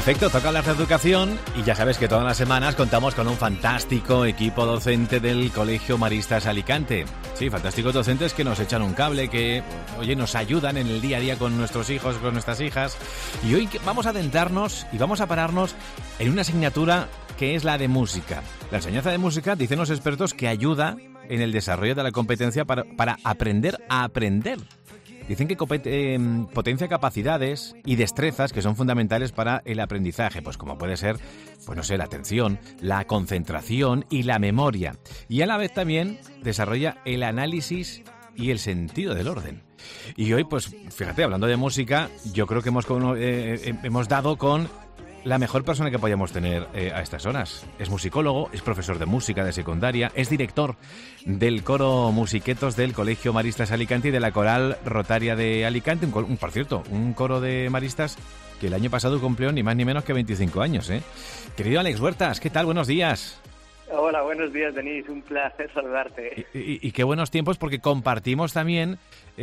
Perfecto, toca hablar de educación y ya sabes que todas las semanas contamos con un fantástico equipo docente del Colegio Maristas Alicante. Sí, fantásticos docentes que nos echan un cable, que, oye, nos ayudan en el día a día con nuestros hijos, con nuestras hijas. Y hoy vamos a adentrarnos y vamos a pararnos en una asignatura que es la de música. La enseñanza de música, dicen los expertos, que ayuda en el desarrollo de la competencia para aprender a aprender. Dicen que potencia capacidades y destrezas que son fundamentales para el aprendizaje, pues como puede ser, pues no sé, la atención, la concentración y la memoria. Y a la vez también desarrolla el análisis y el sentido del orden. Y hoy, pues fíjate, hablando de música, yo creo que hemos dado con la mejor persona que podíamos tener a estas horas. Es musicólogo, es profesor de música de secundaria, es director del coro Musiquetos del Colegio Maristas Alicante y de la Coral Rotaria de Alicante. Por cierto, un coro de maristas que el año pasado cumplió ni más ni menos que 25 años, ¿eh? Querido Alex Huertas, ¿qué tal? Buenos días. Hola, buenos días, Denis. Un placer saludarte. Y qué buenos tiempos, porque compartimos también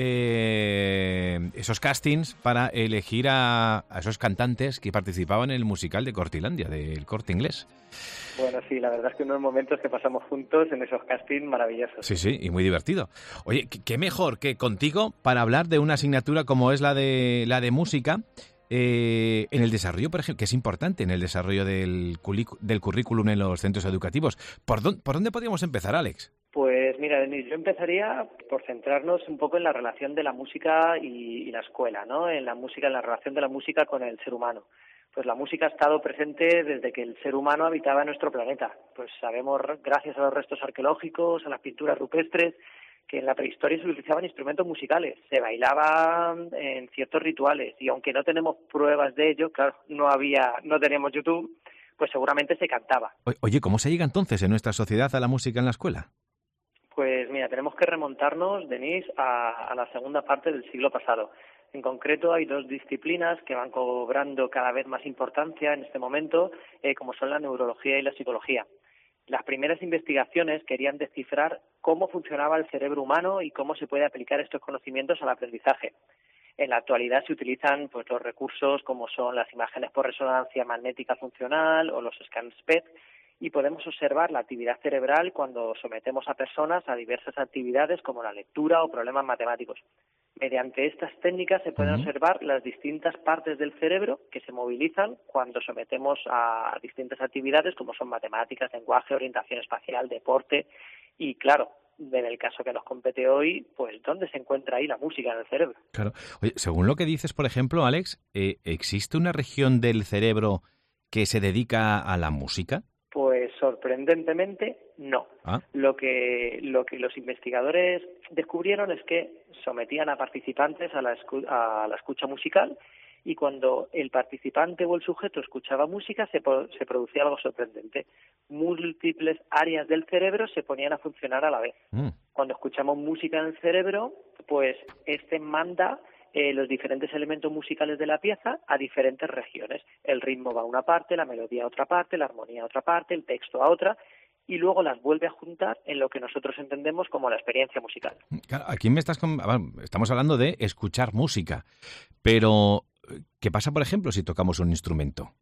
esos castings para elegir a esos cantantes que participaban en el musical de Cortilandia, del Corte Inglés. Bueno, sí, la verdad es que unos momentos que pasamos juntos en esos castings maravillosos. Sí, y muy divertido. Oye, qué mejor que contigo para hablar de una asignatura como es la de música. En el desarrollo, por ejemplo, que es importante en el desarrollo del currículum en los centros educativos. ¿Por dónde podríamos empezar, Alex? Pues mira, Denis, yo empezaría por centrarnos un poco en la relación de la música y la escuela, ¿no? En la relación de la música con el ser humano. Pues la música ha estado presente desde que el ser humano habitaba nuestro planeta. Pues sabemos, gracias a los restos arqueológicos, a las pinturas rupestres, que en la prehistoria se utilizaban instrumentos musicales, se bailaban en ciertos rituales y aunque no tenemos pruebas de ello, claro, no teníamos YouTube, pues seguramente se cantaba. Oye, ¿cómo se llega entonces en nuestra sociedad a la música en la escuela? Pues mira, tenemos que remontarnos, Denis, a la segunda parte del siglo pasado. En concreto hay dos disciplinas que van cobrando cada vez más importancia en este momento, como son la neurología y la psicología. Las primeras investigaciones querían descifrar cómo funcionaba el cerebro humano y cómo se puede aplicar estos conocimientos al aprendizaje. En la actualidad se utilizan pues los recursos como son las imágenes por resonancia magnética funcional o los scans PET y podemos observar la actividad cerebral cuando sometemos a personas a diversas actividades como la lectura o problemas matemáticos. Mediante estas técnicas se pueden observar las distintas partes del cerebro que se movilizan cuando sometemos a distintas actividades como son matemáticas, lenguaje, orientación espacial, deporte y, claro, en el caso que nos compete hoy, pues ¿dónde se encuentra ahí la música en el cerebro? Claro. Oye, según lo que dices, por ejemplo, Alex, ¿existe una región del cerebro que se dedica a la música? Pues sorprendentemente no. Lo que los investigadores descubrieron es que sometían a participantes a la escucha musical y cuando el participante o el sujeto escuchaba música se producía algo sorprendente. Múltiples áreas del cerebro se ponían a funcionar a la vez. Cuando escuchamos música en el cerebro, pues este manda los diferentes elementos musicales de la pieza a diferentes regiones. El ritmo va a una parte, la melodía a otra parte, la armonía a otra parte, el texto a otra, y luego las vuelve a juntar en lo que nosotros entendemos como la experiencia musical. Claro, aquí estamos hablando de escuchar música, pero ¿qué pasa, por ejemplo, si tocamos un instrumento?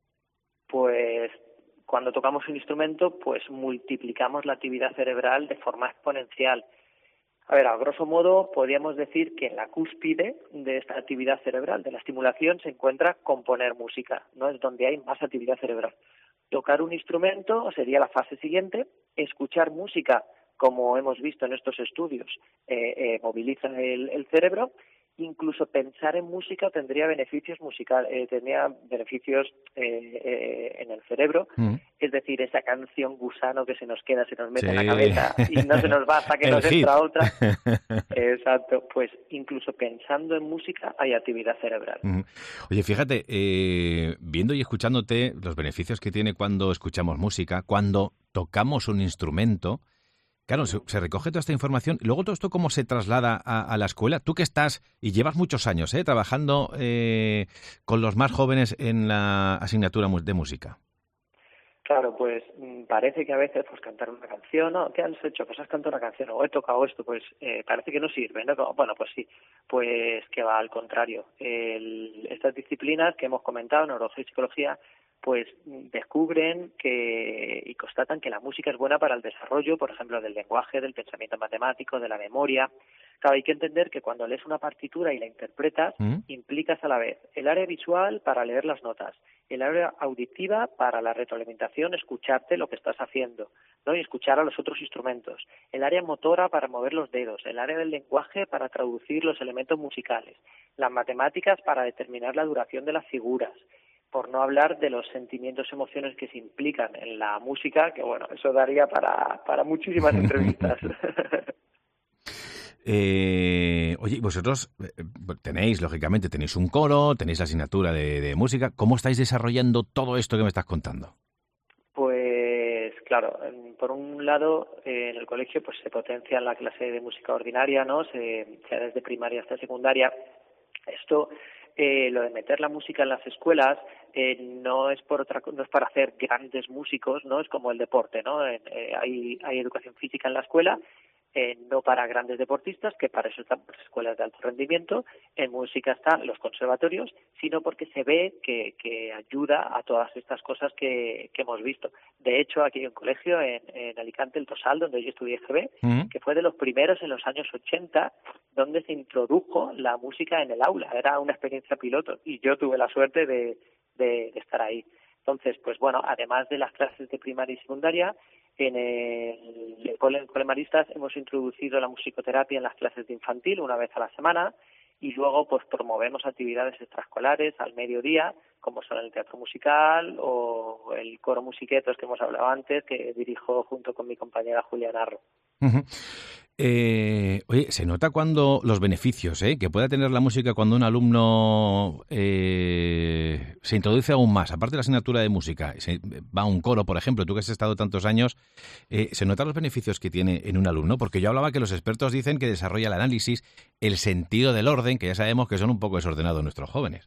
Pues cuando tocamos un instrumento, pues multiplicamos la actividad cerebral de forma exponencial. A ver, a grosso modo, podríamos decir que en la cúspide de esta actividad cerebral, de la estimulación, se encuentra componer música, ¿no? Es donde hay más actividad cerebral. Tocar un instrumento sería la fase siguiente. Escuchar música, como hemos visto en estos estudios, moviliza el cerebro. Incluso pensar en música tendría beneficios en el cerebro, es decir, esa canción gusano que se nos queda, se nos mete en la cabeza y no se nos va hasta que nos entra otra. Exacto, pues incluso pensando en música hay actividad cerebral. Oye, fíjate, viendo y escuchándote los beneficios que tiene cuando escuchamos música, cuando tocamos un instrumento. Claro, se recoge toda esta información y luego todo esto cómo se traslada a la escuela. Tú que estás y llevas muchos años trabajando con los más jóvenes en la asignatura de música. Claro, pues parece que a veces pues cantar una canción, ¿no? ¿Qué has hecho? Pues has cantado una canción o he tocado esto, pues parece que no sirve, ¿no? Bueno, pues sí, pues que va al contrario. Estas disciplinas que hemos comentado, neurología y psicología, pues descubren y constatan que la música es buena para el desarrollo, por ejemplo, del lenguaje, del pensamiento matemático, de la memoria. Claro, hay que entender que cuando lees una partitura y la interpretas, implicas a la vez el área visual para leer las notas, el área auditiva para la retroalimentación, escucharte lo que estás haciendo, ¿no? Y escuchar a los otros instrumentos, el área motora para mover los dedos, el área del lenguaje para traducir los elementos musicales, las matemáticas para determinar la duración de las figuras, por no hablar de los sentimientos, emociones que se implican en la música, que bueno, eso daría para muchísimas entrevistas. Oye, vosotros lógicamente, tenéis un coro, tenéis la asignatura de música. ¿Cómo estáis desarrollando todo esto que me estás contando? Pues claro, por un lado, en el colegio pues se potencia la clase de música ordinaria, ¿no? Sea desde primaria hasta secundaria. Esto, lo de meter la música en las escuelas, no es para hacer grandes músicos, ¿no? Es como el deporte, ¿no? Hay educación física en la escuela, no para grandes deportistas, que para eso están las escuelas de alto rendimiento. En música están los conservatorios, sino porque se ve que ayuda a todas estas cosas que hemos visto. De hecho, aquí hay un colegio en Alicante, el Tosal, donde yo estudié GB, que fue de los primeros en los años 80, donde se introdujo la música en el aula. Era una experiencia piloto y yo tuve la suerte de estar ahí. Entonces, pues bueno, además de las clases de primaria y secundaria, en el Cole Maristas hemos introducido la musicoterapia en las clases de infantil una vez a la semana, y luego pues promovemos actividades extraescolares al mediodía, como son el teatro musical o el coro musiquetos que hemos hablado antes, que dirijo junto con mi compañera Julia Narro. Uh-huh. Oye, se nota cuando los beneficios que pueda tener la música cuando un alumno se introduce aún más, aparte de la asignatura de música, va a un coro, por ejemplo, tú que has estado tantos años, ¿se notan los beneficios que tiene en un alumno? Porque yo hablaba que los expertos dicen que desarrolla el análisis, el sentido del orden, que ya sabemos que son un poco desordenados nuestros jóvenes.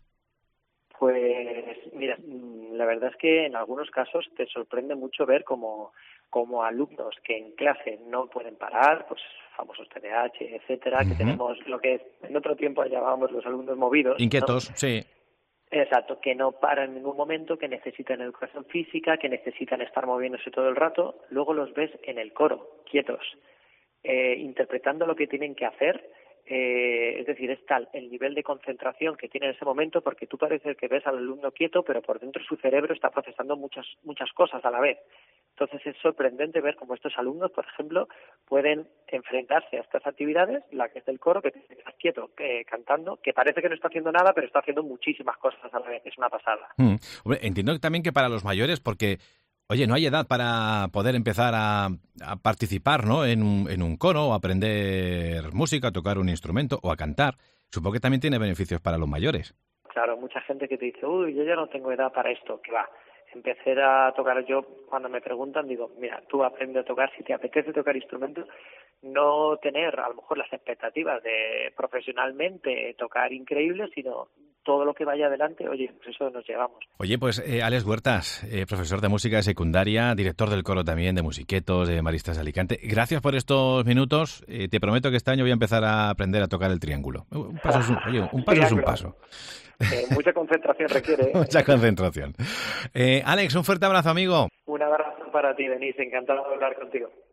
Pues mira, la verdad es que en algunos casos te sorprende mucho ver como alumnos que en clase no pueden parar, pues famosos TDAH, etcétera, que tenemos lo que en otro tiempo llamábamos los alumnos movidos. Inquietos, ¿no? Sí. Exacto, que no paran en ningún momento, que necesitan educación física, que necesitan estar moviéndose todo el rato. Luego los ves en el coro, quietos, interpretando lo que tienen que hacer. Es decir, es tal el nivel de concentración que tiene en ese momento, porque tú parece que ves al alumno quieto, pero por dentro su cerebro está procesando muchas cosas a la vez. Entonces es sorprendente ver cómo estos alumnos, por ejemplo, pueden enfrentarse a estas actividades, la que es del coro, que está quieto, cantando, que parece que no está haciendo nada, pero está haciendo muchísimas cosas a la vez. Es una pasada. Hombre, entiendo también que para los mayores, porque oye, no hay edad para poder empezar a participar, ¿no? en un coro, o aprender música, a tocar un instrumento o a cantar. Supongo que también tiene beneficios para los mayores. Claro, mucha gente que te dice, yo ya no tengo edad para esto, que va. Empecé a tocar yo, cuando me preguntan, digo, mira, tú aprende a tocar si te apetece tocar instrumentos, no tener a lo mejor las expectativas de profesionalmente tocar increíble, sino todo lo que vaya adelante, oye, pues eso nos llevamos. Oye, pues Alex Huertas, profesor de música de secundaria, director del coro también de Musiquetos, de Maristas de Alicante. Gracias por estos minutos. Te prometo que este año voy a empezar a aprender a tocar el triángulo. Un paso es un paso. Mucha concentración requiere. Mucha concentración. Alex, un fuerte abrazo, amigo. Un abrazo para ti, Denise. Encantado de hablar contigo.